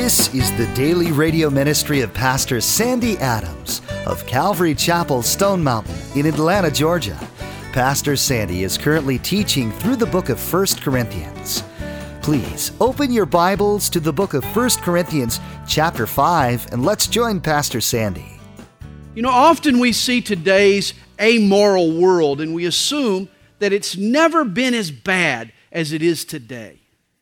This is the daily radio ministry of Pastor Sandy Adams of Calvary Chapel, Stone Mountain in Atlanta, Georgia. Pastor Sandy is currently teaching through the book of 1 Corinthians. Please open your Bibles to the book of 1 Corinthians chapter 5 and let's join Pastor Sandy. You know, often we see today's amoral world and we assume that it's never been as bad as it is today.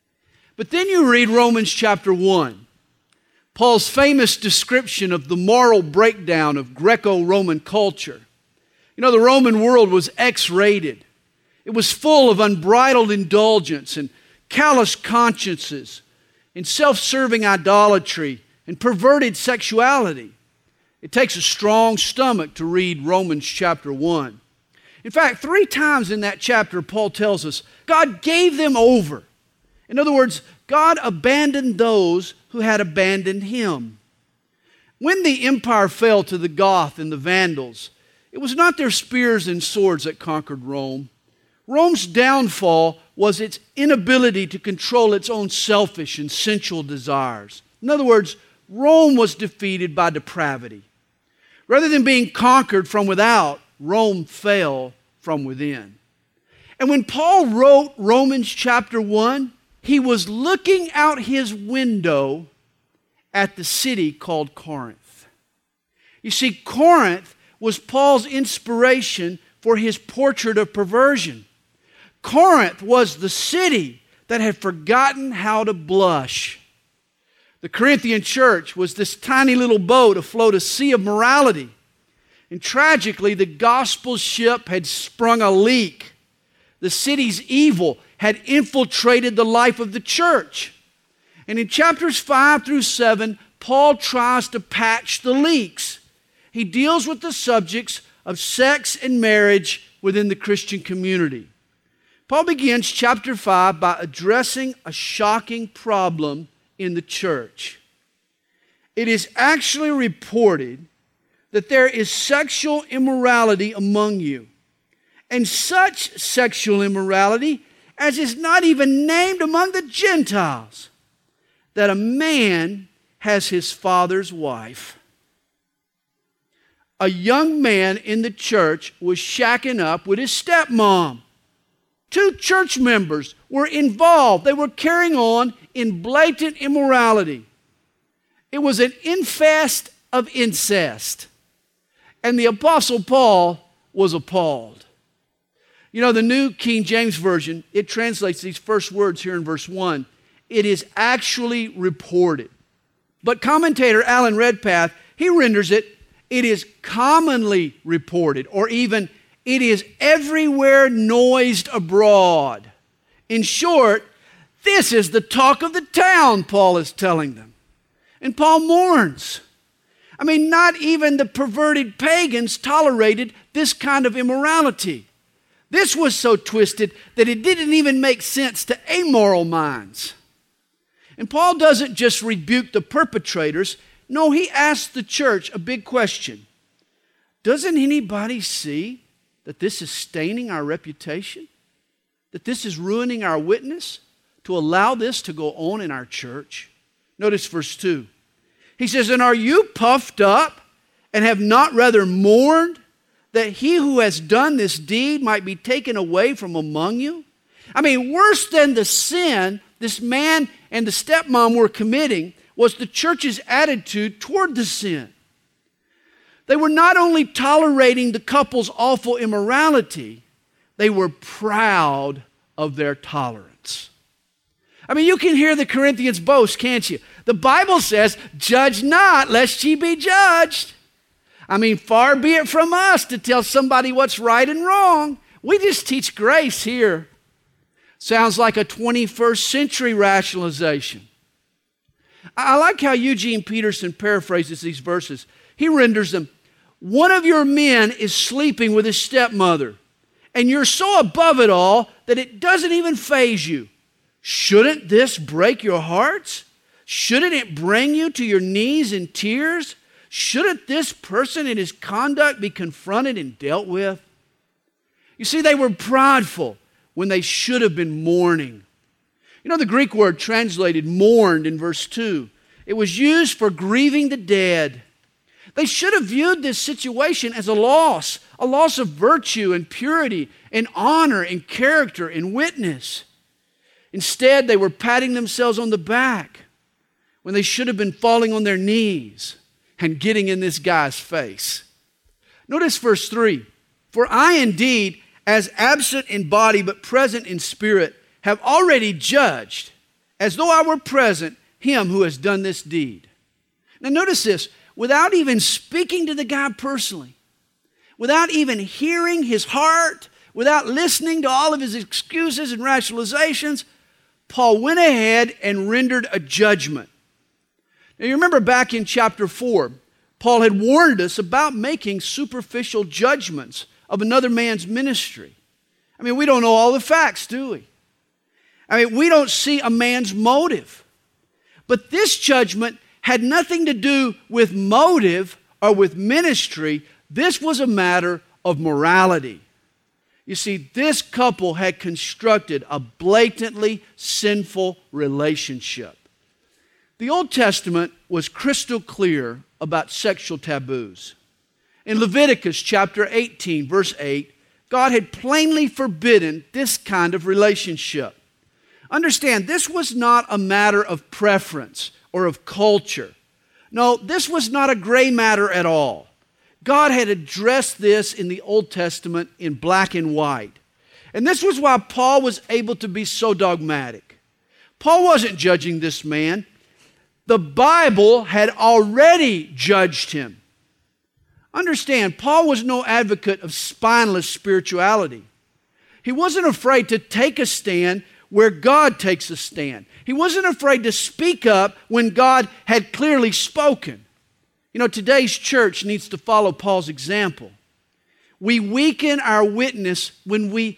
But then you read Romans chapter 1, Paul's famous description of the moral breakdown of Greco-Roman culture. You know, the Roman world was X-rated. It was full of unbridled indulgence and callous consciences and self-serving idolatry and perverted sexuality. It takes a strong stomach to read Romans chapter 1. In fact, 3 times in that chapter, Paul tells us God gave them over. In other words, God abandoned those who had abandoned Him. When the empire fell to the Goths and the Vandals, it was not their spears and swords that conquered Rome. Rome's downfall was its inability to control its own selfish and sensual desires. In other words, Rome was defeated by depravity. Rather than being conquered from without, Rome fell from within. And when Paul wrote Romans chapter 1, he was looking out his window at the city called Corinth. You see, Corinth was Paul's inspiration for his portrait of perversion. Corinth was the city that had forgotten how to blush. The Corinthian church was this tiny little boat afloat a sea of morality. And tragically, the gospel ship had sprung a leak. The city's evil had infiltrated the life of the church. And in chapters 5 through 7, Paul tries to patch the leaks. He deals with the subjects of sex and marriage within the Christian community. Paul begins chapter 5 by addressing a shocking problem in the church. It is actually reported that there is sexual immorality among you, and such sexual immorality as is not even named among the Gentiles, that a man has his father's wife. A young man in the church was shacking up with his stepmom. 2 church members were involved. They were carrying on in blatant immorality. It was an infest of incest. And the Apostle Paul was appalled. You know, the New King James Version, it translates these first words here in verse 1. It is actually reported. But commentator Alan Redpath, he renders it, it is commonly reported, or even it is everywhere noised abroad. In short, this is the talk of the town, Paul is telling them. And Paul mourns. I mean, not even the perverted pagans tolerated this kind of immorality. This was so twisted that it didn't even make sense to amoral minds. And Paul doesn't just rebuke the perpetrators. No, he asks the church a big question. Doesn't anybody see that this is staining our reputation? That this is ruining our witness? To allow this to go on in our church? Notice verse 2. He says, and are you puffed up and have not rather mourned that he who has done this deed might be taken away from among you? I mean, worse than the sin this man and the stepmom were committing was the church's attitude toward the sin. They were not only tolerating the couple's awful immorality, they were proud of their tolerance. I mean, you can hear the Corinthians boast, can't you? The Bible says, judge not, lest ye be judged. I mean, far be it from us to tell somebody what's right and wrong. We just teach grace here. Sounds like a 21st century rationalization. I like how Eugene Peterson paraphrases these verses. He renders them, one of your men is sleeping with his stepmother, and you're so above it all that it doesn't even faze you. Shouldn't this break your hearts? Shouldn't it bring you to your knees in tears? Shouldn't this person and his conduct be confronted and dealt with? You see, they were prideful when they should have been mourning. You know, the Greek word translated mourned in verse 2 It was used for grieving the dead. They should have viewed this situation as a loss of virtue and purity and honor and character and witness. Instead, they were patting themselves on the back when they should have been falling on their knees and getting in this guy's face. Notice verse 3. For I indeed, as absent in body but present in spirit, have already judged, as though I were present, him who has done this deed. Now notice this, without even speaking to the guy personally, without even hearing his heart, without listening to all of his excuses and rationalizations, Paul went ahead and rendered a judgment. Now you remember back in chapter 4, Paul had warned us about making superficial judgments of another man's ministry. I mean, we don't know all the facts, do we? I mean, we don't see a man's motive. But this judgment had nothing to do with motive or with ministry. This was a matter of morality. You see, this couple had constructed a blatantly sinful relationship. The Old Testament was crystal clear about sexual taboos. In Leviticus chapter 18, verse 8, God had plainly forbidden this kind of relationship. Understand, this was not a matter of preference or of culture. No, this was not a gray matter at all. God had addressed this in the Old Testament in black and white. And this was why Paul was able to be so dogmatic. Paul wasn't judging this man. The Bible had already judged him. Understand, Paul was no advocate of spineless spirituality. He wasn't afraid to take a stand where God takes a stand. He wasn't afraid to speak up when God had clearly spoken. You know, today's church needs to follow Paul's example. We weaken our witness when we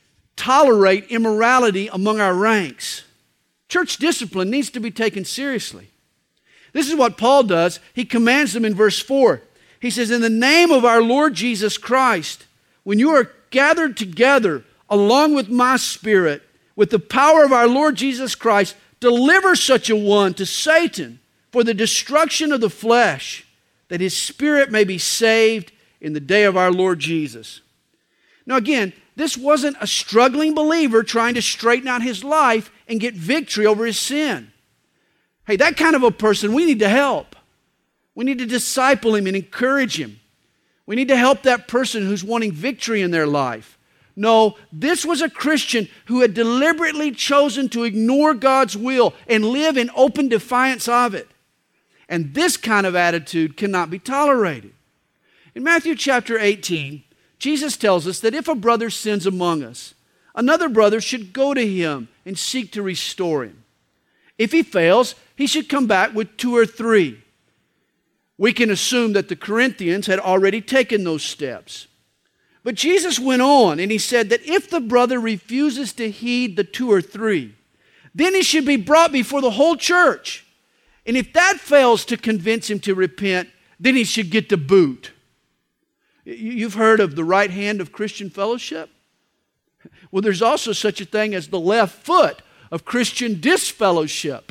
tolerate immorality among our ranks. Church discipline needs to be taken seriously. This is what Paul does. He commands them in verse 4. He says, in the name of our Lord Jesus Christ, when you are gathered together along with my spirit, with the power of our Lord Jesus Christ, deliver such a one to Satan for the destruction of the flesh, that his spirit may be saved in the day of our Lord Jesus. Now again, this wasn't a struggling believer trying to straighten out his life and get victory over his sin. Hey, that kind of a person we need to help. We need to disciple him and encourage him. We need to help that person who's wanting victory in their life. No, this was a Christian who had deliberately chosen to ignore God's will and live in open defiance of it. And this kind of attitude cannot be tolerated. In Matthew chapter 18, Jesus tells us that if a brother sins among us, another brother should go to him and seek to restore him. If he fails, he should come back with 2 or 3. We can assume that the Corinthians had already taken those steps. But Jesus went on and he said that if the brother refuses to heed the 2 or 3, then he should be brought before the whole church. And if that fails to convince him to repent, then he should get the boot. You've heard of the right hand of Christian fellowship? Well, there's also such a thing as the left foot of Christian disfellowship.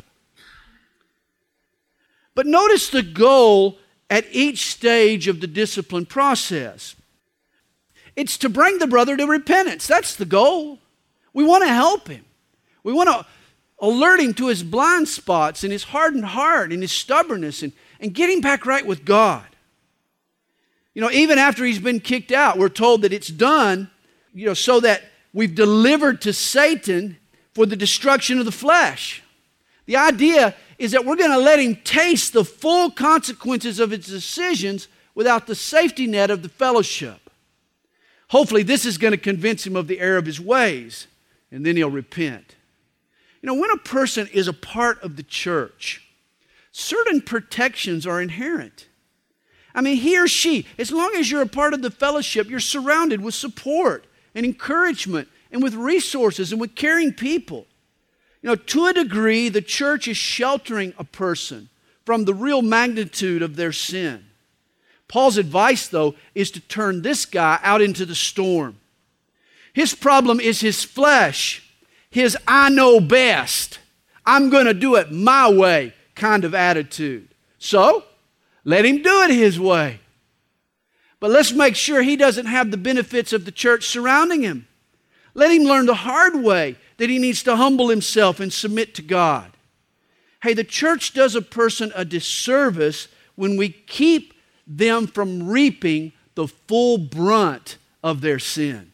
But notice the goal at each stage of the discipline process. It's to bring the brother to repentance. That's the goal. We want to help him. We want to alert him to his blind spots and his hardened heart and his stubbornness and get him back right with God. You know, even after he's been kicked out, we're told that it's done, so that we've delivered to Satan for the destruction of the flesh. The idea is that we're going to let him taste the full consequences of his decisions without the safety net of the fellowship. Hopefully this is going to convince him of the error of his ways, and then he'll repent. You know, when a person is a part of the church, certain protections are inherent. I mean, he or she, as long as you're a part of the fellowship, you're surrounded with support and encouragement and with resources and with caring people. You know, to a degree, the church is sheltering a person from the real magnitude of their sin. Paul's advice, though, is to turn this guy out into the storm. His problem is his flesh, his I know best, I'm going to do it my way kind of attitude. So, let him do it his way. But let's make sure he doesn't have the benefits of the church surrounding him. Let him learn the hard way that he needs to humble himself and submit to God. Hey, the church does a person a disservice when we keep them from reaping the full brunt of their sin.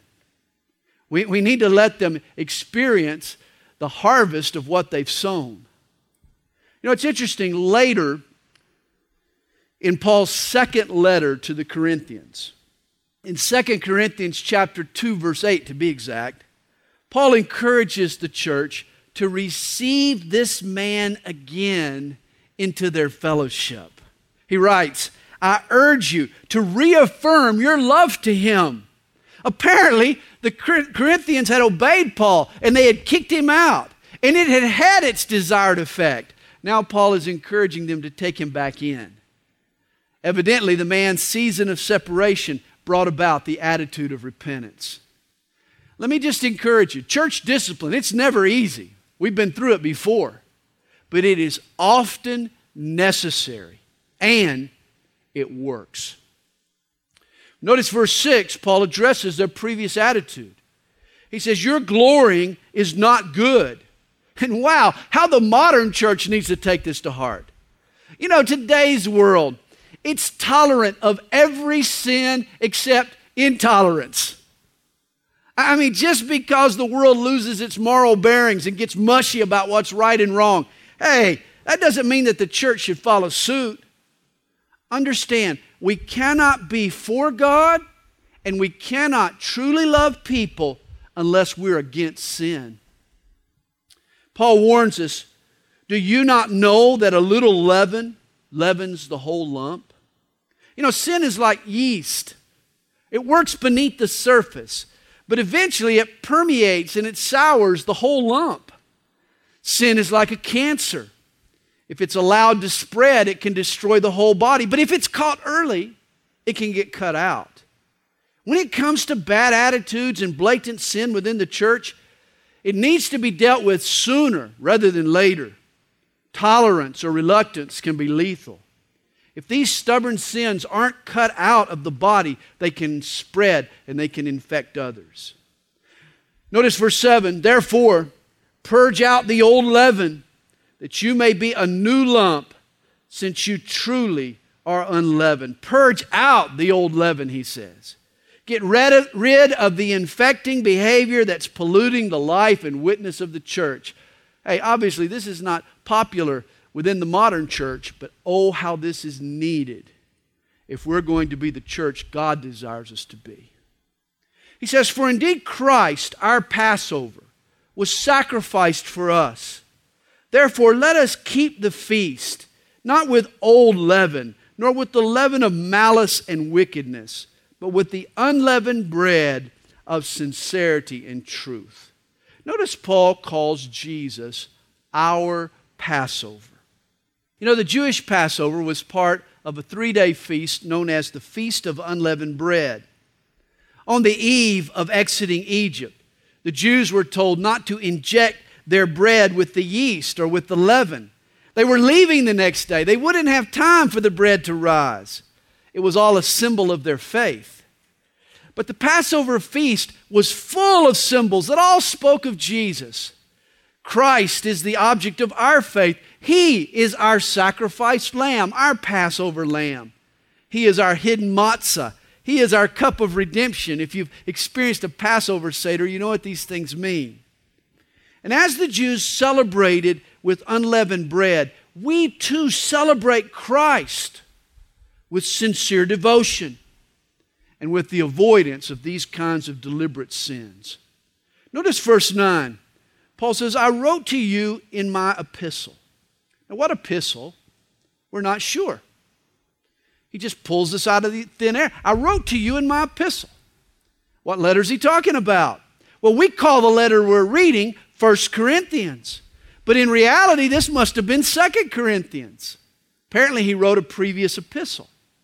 We need to let them experience the harvest of what they've sown. You know, it's interesting, later in Paul's second letter to the Corinthians, in 2 Corinthians chapter 2, verse 8 to be exact, Paul encourages the church to receive this man again into their fellowship. He writes, I urge you to reaffirm your love to him. Apparently, the Corinthians had obeyed Paul and they had kicked him out, and it had had its desired effect. Now Paul is encouraging them to take him back in. Evidently, the man's season of separation brought about the attitude of repentance. Let me just encourage you, church discipline, it's never easy. We've been through it before. But it is often necessary, and it works. Notice verse 6, Paul addresses their previous attitude. He says, your glorying is not good. And wow, how the modern church needs to take this to heart. You know, today's world, it's tolerant of every sin except intolerance. I mean, just because the world loses its moral bearings and gets mushy about what's right and wrong, hey, that doesn't mean that the church should follow suit. Understand, we cannot be for God and we cannot truly love people unless we're against sin. Paul warns us, do you not know that a little leaven leavens the whole lump? You know, sin is like yeast. It works beneath the surface, but eventually it permeates and it sours the whole lump. Sin is like a cancer. If it's allowed to spread, it can destroy the whole body. But if it's caught early, it can get cut out. When it comes to bad attitudes and blatant sin within the church, it needs to be dealt with sooner rather than later. Tolerance or reluctance can be lethal. If these stubborn sins aren't cut out of the body, they can spread and they can infect others. Notice verse 7, therefore, purge out the old leaven, that you may be a new lump, since you truly are unleavened. Purge out the old leaven, he says. Get rid of the infecting behavior that's polluting the life and witness of the church. Hey, obviously this is not popular within the modern church, but oh, how this is needed if we're going to be the church God desires us to be. He says, for indeed Christ, our Passover, was sacrificed for us. Therefore, let us keep the feast, not with old leaven, nor with the leaven of malice and wickedness, but with the unleavened bread of sincerity and truth. Notice Paul calls Jesus our Passover. You know, the Jewish Passover was part of a 3-day feast known as the Feast of Unleavened Bread. On the eve of exiting Egypt, the Jews were told not to inject their bread with the yeast or with the leaven. They were leaving the next day. They wouldn't have time for the bread to rise. It was all a symbol of their faith. But the Passover feast was full of symbols that all spoke of Jesus. Christ is the object of our faith. He is our sacrificed lamb, our Passover lamb. He is our hidden matzah. He is our cup of redemption. If you've experienced a Passover Seder, you know what these things mean. And as the Jews celebrated with unleavened bread, we too celebrate Christ with sincere devotion and with the avoidance of these kinds of deliberate sins. Notice verse 9. Paul says, I wrote to you in my epistle. Now, what epistle? We're not sure. He just pulls this out of the thin air. I wrote to you in my epistle. What letter is he talking about? Well, we call the letter we're reading 1 Corinthians. But in reality, this must have been 2 Corinthians. Apparently, he wrote a previous epistle.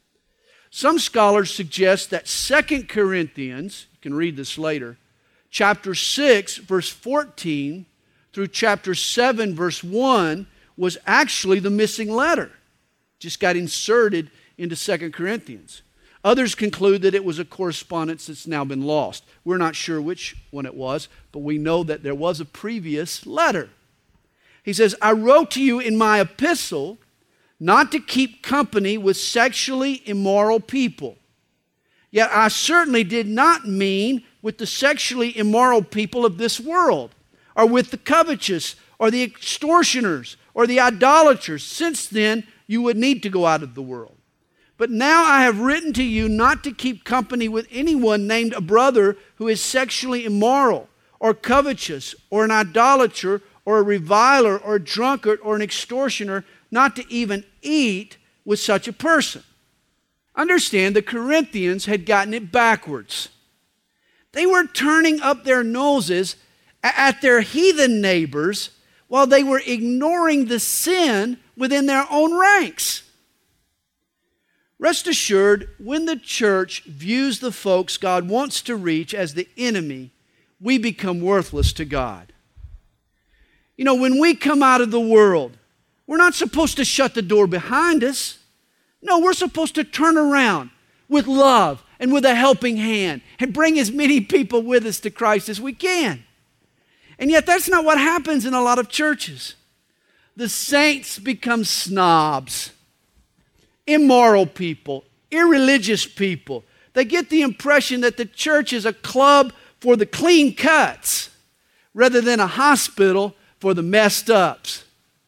Some scholars suggest that 2 Corinthians, you can read this later, chapter 6, verse 14 through chapter 7, verse 1, was actually the missing letter. Just got inserted into 2 Corinthians. Others conclude that it was a correspondence that's now been lost. We're not sure which one it was, but we know that there was a previous letter. He says, I wrote to you in my epistle not to keep company with sexually immoral people. Yet I certainly did not mean with the sexually immoral people of this world, or with the covetous, or the extortioners, or the idolaters. Since then, you would need to go out of the world. But now I have written to you not to keep company with anyone named a brother who is sexually immoral, or covetous, or an idolater, or a reviler, or a drunkard, or an extortioner, not to even eat with such a person. Understand, the Corinthians had gotten it backwards. They were turning up their noses at their heathen neighbors while they were ignoring the sin within their own ranks. Rest assured, when the church views the folks God wants to reach as the enemy, we become worthless to God. You know, when we come out of the world, we're not supposed to shut the door behind us. No, we're supposed to turn around with love and with a helping hand and bring as many people with us to Christ as we can. And yet that's not what happens in a lot of churches. The saints become snobs, immoral people, irreligious people. They get the impression that the church is a club for the clean cuts rather than a hospital for the messed ups.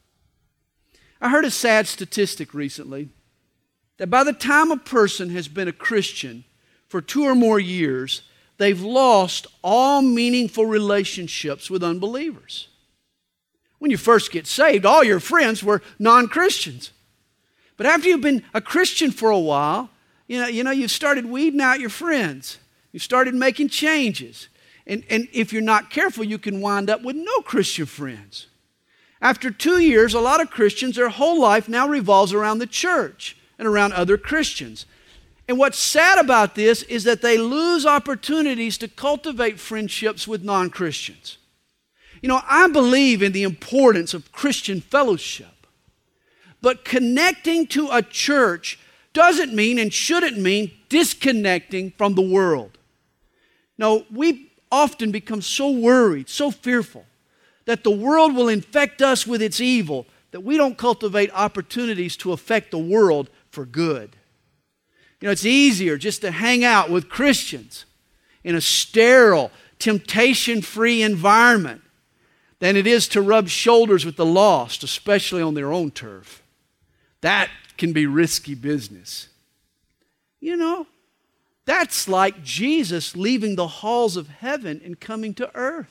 I heard a sad statistic recently that by the time a person has been a Christian for 2 or more years, they've lost all meaningful relationships with unbelievers. When you first get saved, all your friends were non-Christians. But after you've been a Christian for a while, you've started weeding out your friends. You've started making changes. And if you're not careful, you can wind up with no Christian friends. After 2 years, a lot of Christians, their whole life now revolves around the church and around other Christians. And what's sad about this is that they lose opportunities to cultivate friendships with non-Christians. You know, I believe in the importance of Christian fellowship. But connecting to a church doesn't mean and shouldn't mean disconnecting from the world. No, we often become so worried, so fearful that the world will infect us with its evil that we don't cultivate opportunities to affect the world for good. You know, it's easier just to hang out with Christians in a sterile, temptation-free environment than it is to rub shoulders with the lost, especially on their own turf. That can be risky business. You know, that's like Jesus leaving the halls of heaven and coming to earth.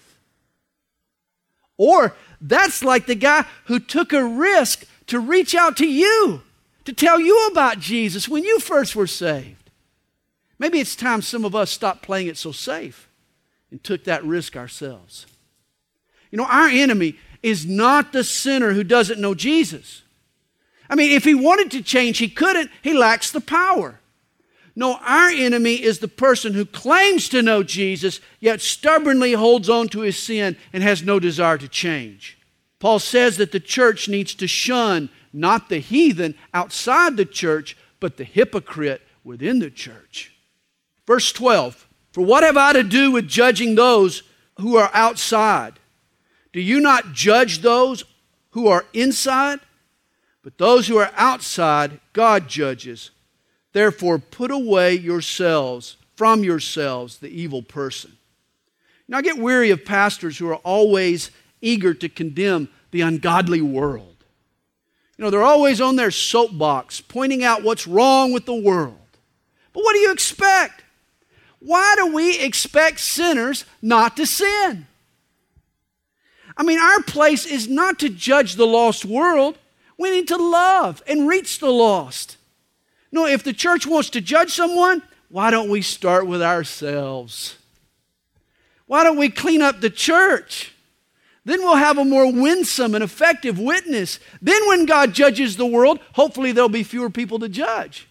Or that's like the guy who took a risk to reach out to you, to tell you about Jesus when you first were saved. Maybe it's time some of us stopped playing it so safe and took that risk ourselves. You know, our enemy is not the sinner who doesn't know Jesus. I mean, if he wanted to change, he couldn't. He lacks the power. No, our enemy is the person who claims to know Jesus, yet stubbornly holds on to his sin and has no desire to change. Paul says that the church needs to shun not the heathen outside the church, but the hypocrite within the church. Verse 12, for what have I to do with judging those who are outside? Do you not judge those who are inside? But those who are outside, God judges. Therefore, put away from yourselves, the evil person. Now, I get weary of pastors who are always eager to condemn the ungodly world. You know, they're always on their soapbox, pointing out what's wrong with the world. But what do you expect? Why do we expect sinners not to sin? I mean, our place is not to judge the lost world. We need to love and reach the lost. No, if the church wants to judge someone, why don't we start with ourselves? Why don't we clean up the church? Then we'll have a more winsome and effective witness. Then when God judges the world, hopefully there'll be fewer people to judge.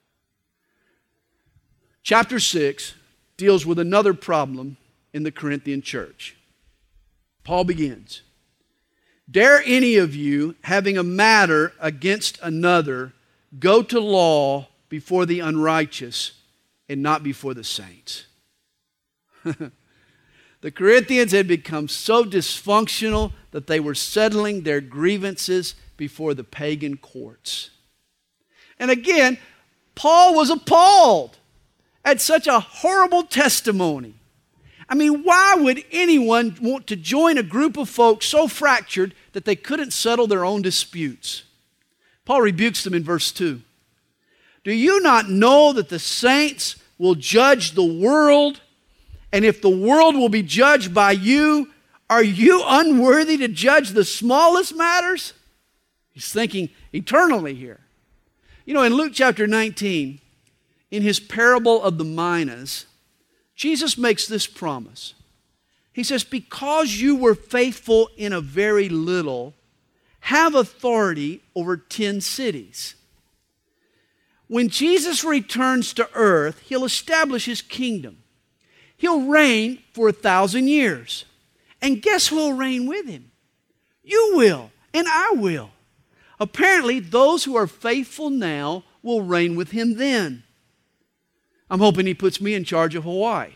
Chapter 6 deals with another problem in the Corinthian church. Paul begins, Dare any of you, having a matter against another, go to law before the unrighteous and not before the saints? The Corinthians had become so dysfunctional that they were settling their grievances before the pagan courts. And again, Paul was appalled at such a horrible testimony. I mean, why would anyone want to join a group of folks so fractured that they couldn't settle their own disputes? Paul rebukes them in verse 2. Do you not know that the saints will judge the world? And if the world will be judged by you, are you unworthy to judge the smallest matters? He's thinking eternally here. You know, in Luke chapter 19, in his parable of the minas, Jesus makes this promise. He says, because you were faithful in a very little, have authority over 10 cities. When Jesus returns to earth, he'll establish his kingdom. He'll reign for 1,000 years. And guess who will reign with him? You will, and I will. Apparently, those who are faithful now will reign with him then. I'm hoping he puts me in charge of Hawaii.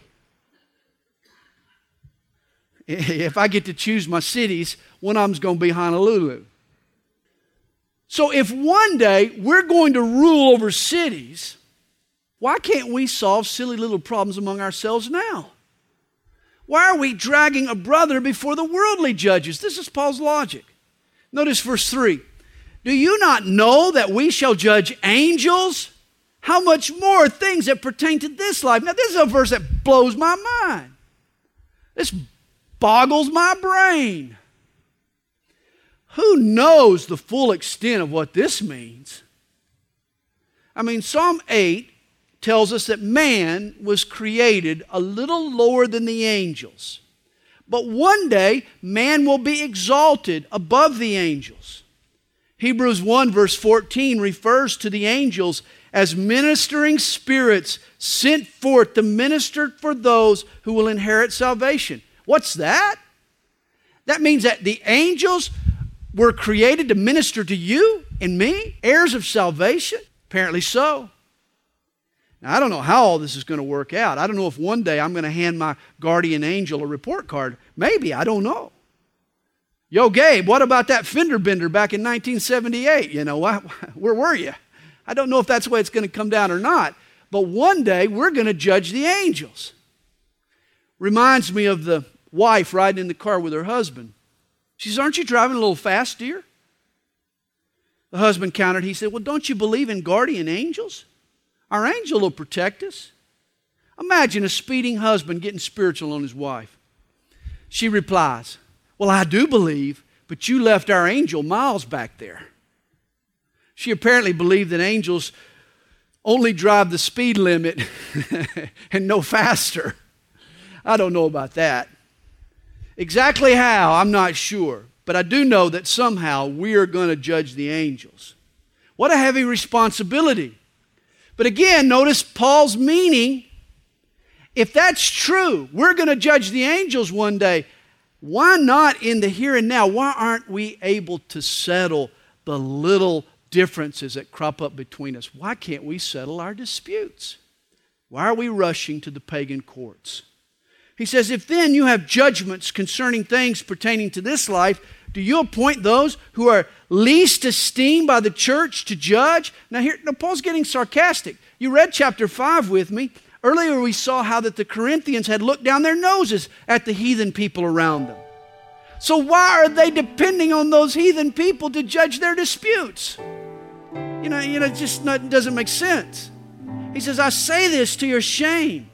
If I get to choose my cities, one of them's going to be Honolulu. So if one day we're going to rule over cities, why can't we solve silly little problems among ourselves now? Why are we dragging a brother before the worldly judges? This is Paul's logic. Notice verse 3. Do you not know that we shall judge angels? How much more things that pertain to this life? Now, this is a verse that blows my mind. This boggles my brain. Who knows the full extent of what this means? I mean, Psalm 8 tells us that man was created a little lower than the angels. But one day, man will be exalted above the angels. Hebrews 1 verse 14 refers to the angels as ministering spirits sent forth to minister for those who will inherit salvation. What's that? That means that the angels were created to minister to you and me, heirs of salvation? Apparently so. Now, I don't know how all this is going to work out. I don't know if one day I'm going to hand my guardian angel a report card. Maybe, I don't know. Yo, Gabe, what about that fender bender back in 1978? You know, where were you? I don't know if that's the way it's going to come down or not. But one day we're going to judge the angels. Reminds me of the wife riding in the car with her husband. She says, aren't you driving a little fast, dear? The husband countered. He said, well, don't you believe in guardian angels? Our angel will protect us. Imagine a speeding husband getting spiritual on his wife. She replies, well, I do believe, but you left our angel miles back there. She apparently believed that angels only drive the speed limit and no faster. I don't know about that. Exactly how, I'm not sure. But I do know that somehow we are going to judge the angels. What a heavy responsibility. But again, notice Paul's meaning. If that's true, we're going to judge the angels one day. Why not in the here and now? Why aren't we able to settle the little differences that crop up between us? Why can't we settle our disputes? Why are we rushing to the pagan courts? He says, if then you have judgments concerning things pertaining to this life, do you appoint those who are least esteemed by the church to judge? Now Paul's getting sarcastic. You read chapter 5 with me. Earlier we saw how that the Corinthians had looked down their noses at the heathen people around them. So why are they depending on those heathen people to judge their disputes? It just doesn't make sense. He says, I say this to your shame.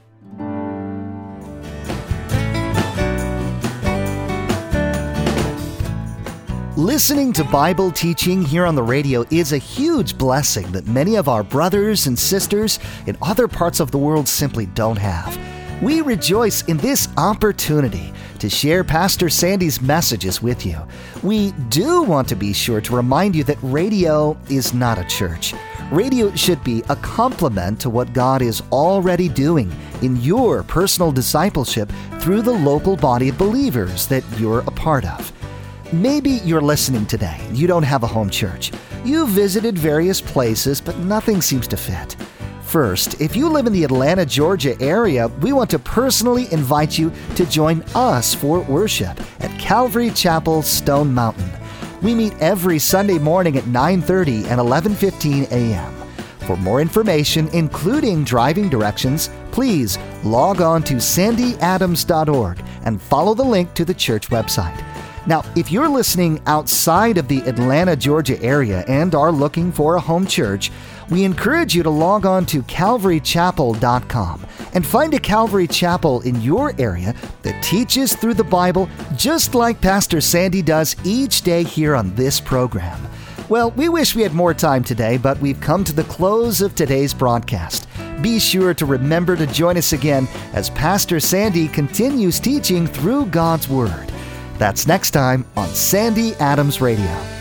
Listening to Bible teaching here on the radio is a huge blessing that many of our brothers and sisters in other parts of the world simply don't have. We rejoice in this opportunity to share Pastor Sandy's messages with you. We do want to be sure to remind you that radio is not a church. Radio should be a complement to what God is already doing in your personal discipleship through the local body of believers that you're a part of. Maybe you're listening today and you don't have a home church. You've visited various places, but nothing seems to fit. First, if you live in the Atlanta, Georgia area, we want to personally invite you to join us for worship at Calvary Chapel, Stone Mountain. We meet every Sunday morning at 9:30 and 11:15 a.m. For more information, including driving directions, please log on to sandyadams.org and follow the link to the church website. Now, if you're listening outside of the Atlanta, Georgia area and are looking for a home church, we encourage you to log on to calvarychapel.com and find a Calvary Chapel in your area that teaches through the Bible just like Pastor Sandy does each day here on this program. Well, we wish we had more time today, but we've come to the close of today's broadcast. Be sure to remember to join us again as Pastor Sandy continues teaching through God's Word. That's next time on Sandy Adams Radio.